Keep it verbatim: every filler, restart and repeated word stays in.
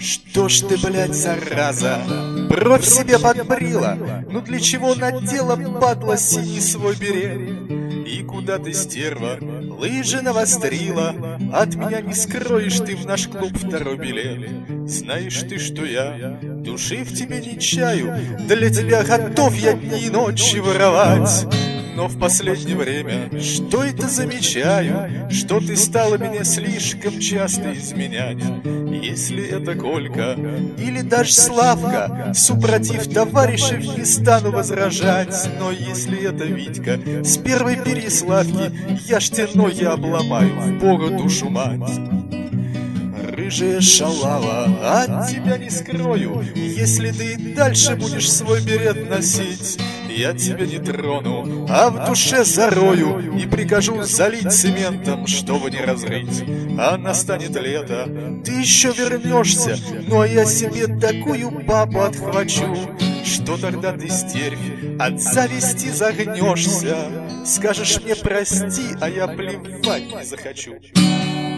Что ж ты, блядь, зараза, бровь себе подбрила? Ну для чего надела, падла, синий свой берет? И куда ты, стерва, лыжи навострила? От меня не скроешь ты в наш клуб второй билет. Знаешь ты, что я души в тебе не чаю, для тебя готов я дни и ночи воровать. Но в последнее время что это замечаю, что ты стала меня слишком часто изменять. Если это Колька или даже Славка, супротив товарищей не стану возражать. Но если это Витька с первой Переславки, я ж те ноги обломаю, в Бога душу мать. Рыжая шалава, от тебя не скрою, если ты и дальше будешь свой берет носить, я тебя не трону, а в душе зарою и прикажу залить цементом, чтобы не разрыть. А настанет лето, ты еще вернешься, ну а я себе такую бабу отхвачу, что тогда ты, стервь, от зависти загнешься. Скажешь мне прости, а я плевать не захочу.